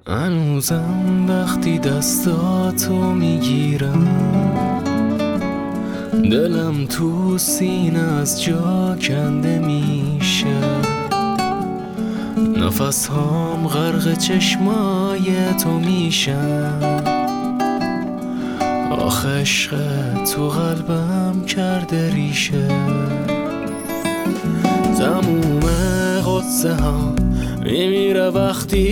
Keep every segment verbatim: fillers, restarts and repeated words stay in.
هنوزم وقتی دستاتو میگیرم دلم تو سینه از جا کنده میشه، نفس هام غرق چشمای تو میشن. آخه عشق تو قلبم کرده ریشه، تموم قدسه ها میمیره وقتی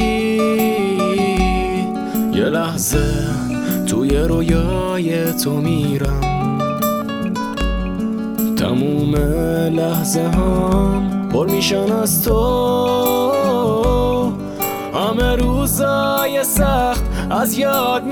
یه لحظه توی رویای تو میرم. تموم لحظه هم پر میشن از تو، همه روزای سخت از یاد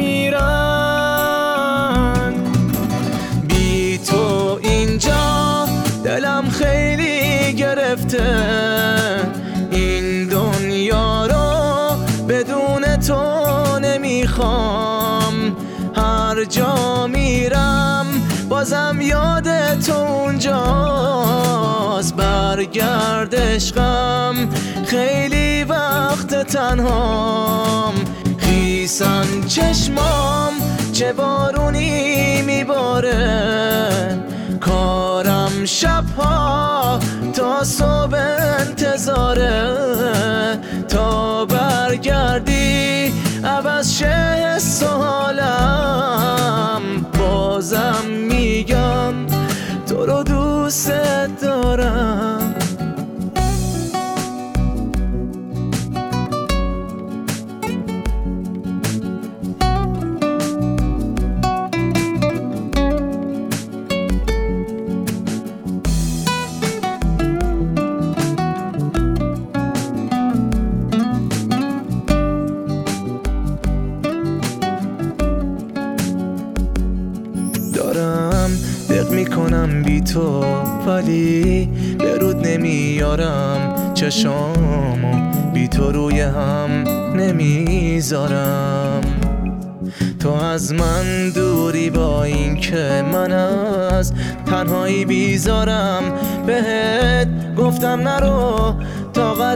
میرن. بی تو اینجا دلم خیلی گرفته، این دنیا رو بدون تو نمیخوام. هر جا میرم بازم یاد تو اونجاست. برگرد عشقم خیلی وقت تنهام، خیسن چشمام چه بارونی میباره. کارم شبها تا صبح انتظاره، تا برگردی عوض شه حس و حالم. بازم میگم تو رو دوست دارم. دارم دق میکنم بی تو، ولی به رود نمیارم. چشامو بی تو روی هم نمیذارم. تو از من دوری با این که من از تنهایی بیزارم. بهت گفتم نرو طاقت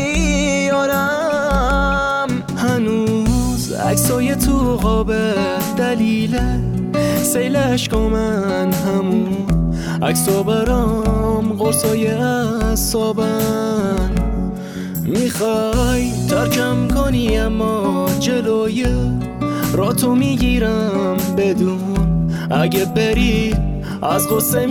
نمیارم. هنوز عکسای تو قابه دلیله سیل عشق من، همون عکسو برام قرصای اعصابن. میخوای ترکم کنی اما جلوی را تو میگیرم بدون، اگه بری از غصه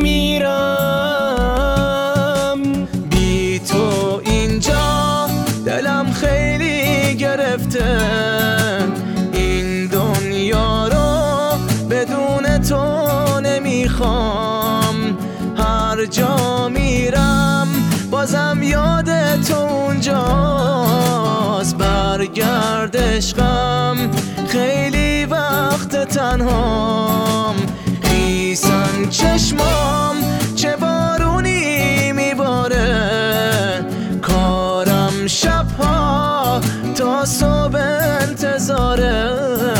میمیرم. بی تو اینجا دلم خیلی گرفته، این دنیا رو بدون تو نمیخوام. هر جا میرم بازم یاد تو اونجاست. برگرد عشقم خیلی وقت تنهام، خیسن چشمام چه بارونی میباره. کارم شبها تا صبح انتظاره،